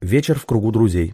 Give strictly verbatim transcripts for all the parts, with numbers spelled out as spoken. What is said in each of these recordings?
Вечер в кругу друзей.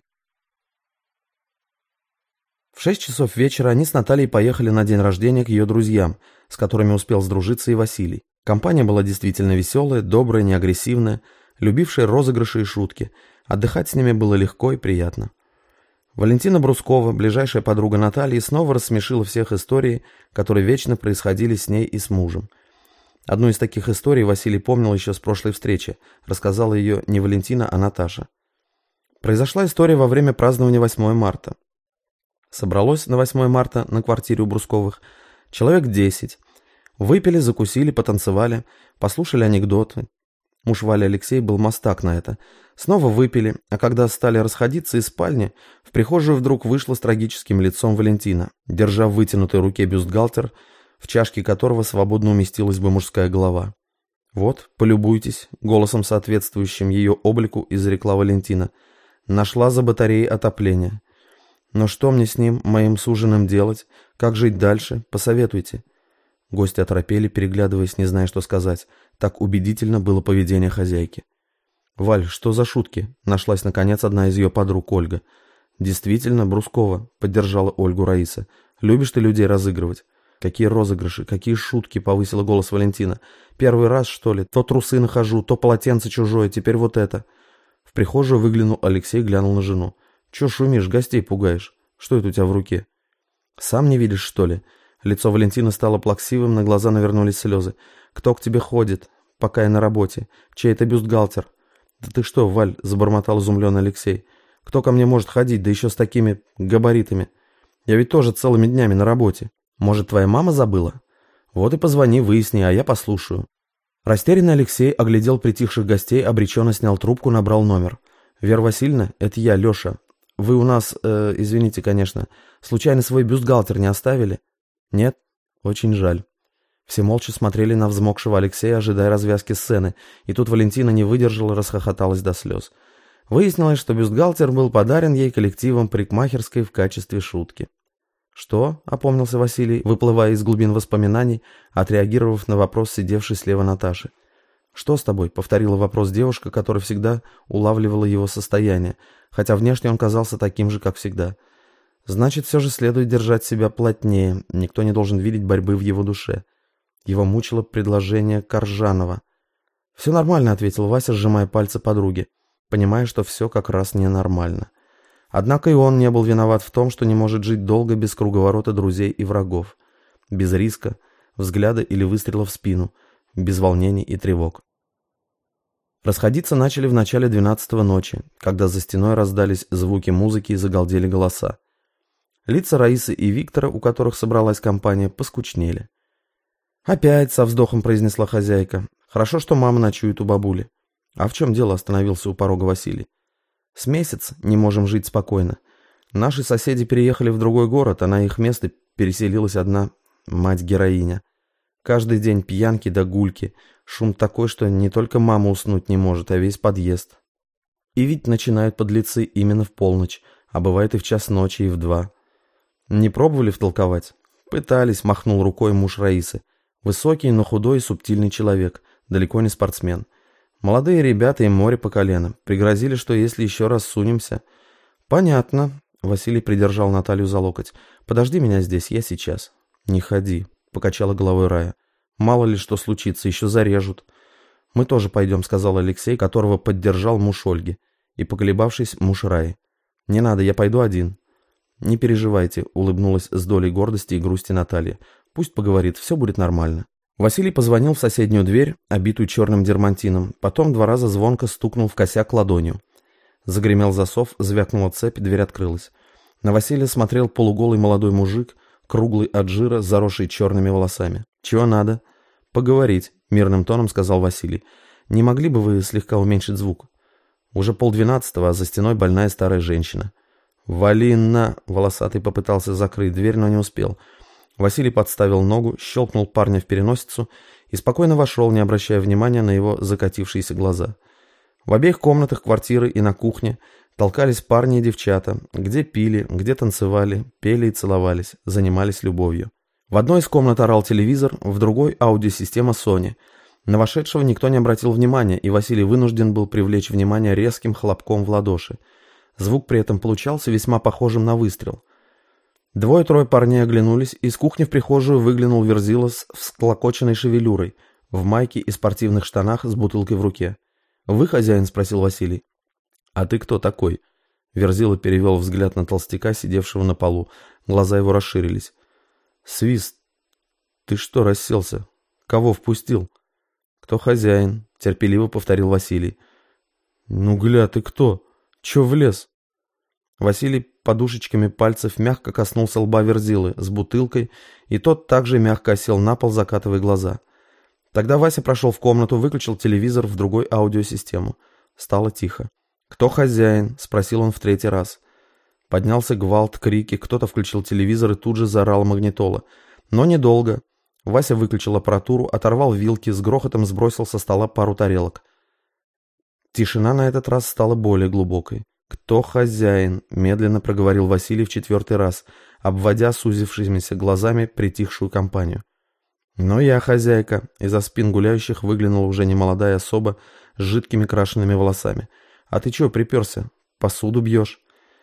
В шесть часов вечера они с Натальей поехали на день рождения к ее друзьям, с которыми успел сдружиться и Василий. Компания была действительно веселая, добрая, неагрессивная, любившая розыгрыши и шутки. Отдыхать с ними было легко и приятно. Валентина Брускова, ближайшая подруга Натальи, снова рассмешила всех историей, которые вечно происходили с ней и с мужем. Одну из таких историй Василий помнил еще с прошлой встречи, рассказала ее не Валентина, а Наташа. Произошла история во время празднования восьмого марта. Собралось на восьмое марта на квартире у Брусковых человек десять. Выпили, закусили, потанцевали, послушали анекдоты. Муж Вали Алексей был мастак на это. Снова выпили, а когда стали расходиться из спальни, в прихожую вдруг вышла с трагическим лицом Валентина, держа в вытянутой руке бюстгальтер, в чашке которого свободно уместилась бы мужская голова. «Вот, полюбуйтесь», — голосом соответствующим ее облику изрекла Валентина. «Нашла за батареей отопления. Но что мне с ним, моим суженым, делать? Как жить дальше? Посоветуйте». Гости оторопели, переглядываясь, не зная, что сказать. Так убедительно было поведение хозяйки. «Валь, что за шутки?» — нашлась, наконец, одна из ее подруг, Ольга. «Действительно, Брускова», — поддержала Ольгу Раиса. «Любишь ты людей разыгрывать?» «Какие розыгрыши, какие шутки!» — повысила голос Валентина. «Первый раз, что ли? То трусы нахожу, то полотенце чужое, теперь вот это». В прихожую выглянул Алексей, глянул на жену. «Чё шумишь, гостей пугаешь? Что это у тебя в руке?» «Сам не видишь, что ли?» Лицо Валентины стало плаксивым, на глаза навернулись слезы. «Кто к тебе ходит, пока я на работе? Чей это бюстгальтер?» «Да ты что, Валь?» — забормотал изумленный Алексей. «Кто ко мне может ходить, да еще с такими габаритами? Я ведь тоже целыми днями на работе. Может, твоя мама забыла? Вот и позвони, выясни, а я послушаю». Растерянный Алексей оглядел притихших гостей, обреченно снял трубку, набрал номер. «Вера Васильевна, это я, Леша. Вы у нас, э, извините, конечно, случайно свой бюстгальтер не оставили?» «Нет? Очень жаль». Все молча смотрели на взмокшего Алексея, ожидая развязки сцены, и тут Валентина не выдержала, расхохоталась до слез. Выяснилось, что бюстгальтер был подарен ей коллективом парикмахерской в качестве шутки. «Что?» — опомнился Василий, выплывая из глубин воспоминаний, отреагировав на вопрос сидевшей слева Наташи. «Что с тобой?» — повторила вопрос девушка, которая всегда улавливала его состояние, хотя внешне он казался таким же, как всегда. Значит, все же следует держать себя плотнее, никто не должен видеть борьбы в его душе. Его мучило предложение Коржанова. «Все нормально», — ответил Вася, сжимая пальцы подруги, понимая, что все как раз ненормально. Однако и он не был виноват в том, что не может жить долго без круговорота друзей и врагов, без риска, взгляда или выстрела в спину, без волнений и тревог. Расходиться начали в начале двенадцатого ночи, когда за стеной раздались звуки музыки и загалдели голоса. Лица Раисы и Виктора, у которых собралась компания, поскучнели. «Опять», — со вздохом произнесла хозяйка. «Хорошо, что мама ночует у бабули». «А в чем дело?» — остановился у порога Василий. «С месяц не можем жить спокойно. Наши соседи переехали в другой город, а на их место переселилась одна мать-героиня. Каждый день пьянки да гульки, шум такой, что не только мама уснуть не может, а весь подъезд. И ведь начинают подлецы именно в полночь, а бывает и в час ночи, и в два. Не пробовали втолковать?» «Пытались», — махнул рукой муж Раисы. Высокий, но худой и субтильный человек, далеко не спортсмен. Молодые ребята, им море по колено. Пригрозили, что если еще раз сунемся... «Понятно», — Василий придержал Наталью за локоть. «Подожди меня здесь, я сейчас». «Не ходи», — покачала головой Рая. «Мало ли что случится, еще зарежут». «Мы тоже пойдем», — сказал Алексей, которого поддержал муж Ольги. И, поколебавшись, муж Раи. «Не надо, я пойду один». «Не переживайте», — улыбнулась с долей гордости и грусти Наталья. «Пусть поговорит, все будет нормально». Василий позвонил в соседнюю дверь, обитую черным дермантином, потом два раза звонко стукнул в косяк ладонью. Загремел засов, звякнула цепь, дверь открылась. На Василия смотрел полуголый молодой мужик, круглый от жира, заросший черными волосами. «Чего надо?» «Поговорить», — мирным тоном сказал Василий. «Не могли бы вы слегка уменьшить звук?» Уже полдвенадцатого, а за стеной больная старая женщина. «Валина!» — волосатый попытался закрыть дверь, но не успел. Василий подставил ногу, щелкнул парня в переносицу и спокойно вошел, не обращая внимания на его закатившиеся глаза. В обеих комнатах квартиры и на кухне толкались парни и девчата, где пили, где танцевали, пели и целовались, занимались любовью. В одной из комнат орал телевизор, в другой — аудиосистема Sony. На вошедшего никто не обратил внимания, и Василий вынужден был привлечь внимание резким хлопком в ладоши. Звук при этом получался весьма похожим на выстрел. Двое-трое парней оглянулись, и из кухни в прихожую выглянул Верзила с всклокоченной шевелюрой, в майке и спортивных штанах с бутылкой в руке. «Вы хозяин?» — спросил Василий. «А ты кто такой?» Верзила перевел взгляд на толстяка, сидевшего на полу. Глаза его расширились. «Свист, ты что расселся? Кого впустил?» «Кто хозяин?» — терпеливо повторил Василий. «Ну, гля, ты кто? Чё влез?» Василий подушечками пальцев мягко коснулся лба Верзилы с бутылкой, и тот также мягко осел на пол, закатывая глаза. Тогда Вася прошел в комнату, выключил телевизор в другой аудиосистему. Стало тихо. «Кто хозяин?» — спросил он в третий раз. Поднялся гвалт, крики, кто-то включил телевизор и тут же заорал магнитола. Но недолго. Вася выключил аппаратуру, оторвал вилки, с грохотом сбросил со стола пару тарелок. Тишина на этот раз стала более глубокой. «Кто хозяин?» — медленно проговорил Василий в четвертый раз, обводя сузившимися глазами притихшую компанию. «Но я хозяйка», — из-за спин гуляющих выглянула уже немолодая особа с жидкими крашенными волосами. «А ты чё приперся? Посуду бьешь?»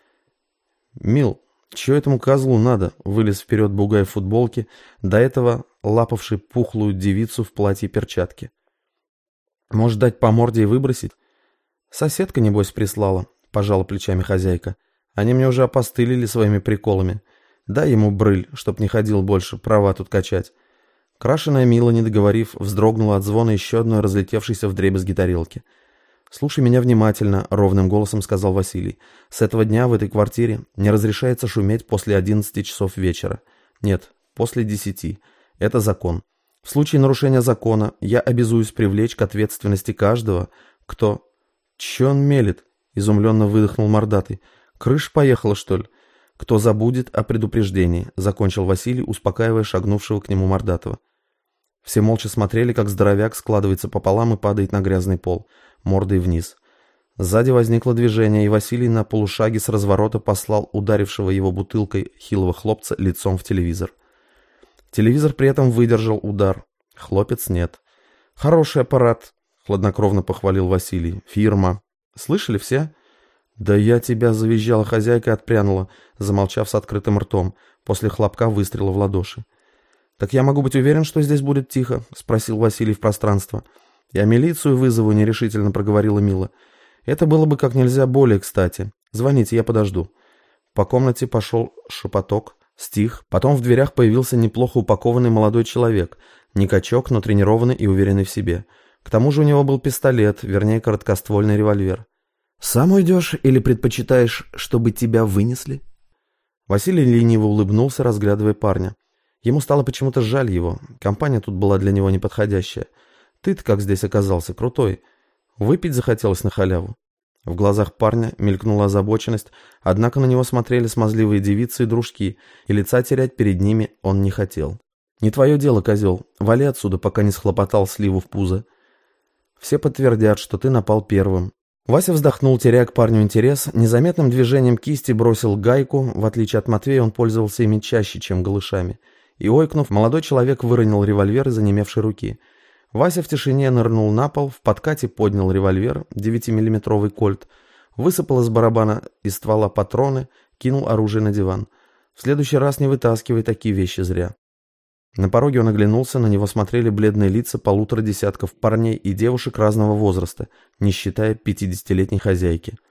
«Мил, чё этому козлу надо?» — вылез вперед бугай в футболке, до этого лапавший пухлую девицу в платье и перчатке. «Может, дать по морде и выбросить?» «Соседка, небось, прислала», — пожала плечами хозяйка. «Они мне уже опостылили своими приколами. Дай ему брыль, чтоб не ходил больше, права тут качать». Крашеная Мила, не договорив, вздрогнула от звона еще одной разлетевшейся вдребезги тарелки. «Слушай меня внимательно», — ровным голосом сказал Василий. «С этого дня в этой квартире не разрешается шуметь после одиннадцати часов вечера. Нет, после десяти. Это закон. В случае нарушения закона я обязуюсь привлечь к ответственности каждого, кто...» «Че он мелет?» — изумленно выдохнул мордатый. «Крыша поехала, что ли?» «Кто забудет о предупреждении», — закончил Василий, успокаивая шагнувшего к нему мордатого. Все молча смотрели, как здоровяк складывается пополам и падает на грязный пол, мордой вниз. Сзади возникло движение, и Василий на полушаге с разворота послал ударившего его бутылкой хилого хлопца лицом в телевизор. Телевизор при этом выдержал удар. Хлопец нет. «Хороший аппарат», — хладнокровно похвалил Василий. «Фирма. Слышали все?» «Да я тебя!» — завизжала хозяйка и отпрянула, замолчав с открытым ртом, после хлопка выстрела в ладоши. «Так я могу быть уверен, что здесь будет тихо?» — спросил Василий в пространство. «Я милицию вызову», — нерешительно проговорила Мила. «Это было бы как нельзя более кстати. Звоните, я подожду». По комнате пошел шепоток, стих, потом в дверях появился неплохо упакованный молодой человек, не качок, но тренированный и уверенный в себе. К тому же у него был пистолет, вернее, короткоствольный револьвер. «Сам уйдешь или предпочитаешь, чтобы тебя вынесли?» Василий лениво улыбнулся, разглядывая парня. Ему стало почему-то жаль его. Компания тут была для него неподходящая. Ты-то как здесь оказался, крутой. Выпить захотелось на халяву. В глазах парня мелькнула озабоченность, однако на него смотрели смазливые девицы и дружки, и лица терять перед ними он не хотел. «Не твое дело, козел. Вали отсюда, пока не схлопотал сливу в пузо. Все подтвердят, что ты напал первым». Вася вздохнул, теряя к парню интерес, незаметным движением кисти бросил гайку, в отличие от Матвея он пользовался ими чаще, чем голышами. И, ойкнув, молодой человек выронил револьвер из онемевшей руки. Вася в тишине нырнул на пол, в подкате поднял револьвер, девятимиллиметровый кольт, высыпал из барабана из ствола патроны, кинул оружие на диван. В следующий раз не вытаскивай такие вещи зря. На пороге он оглянулся, на него смотрели бледные лица полутора десятков парней и девушек разного возраста, не считая пятидесятилетней хозяйки.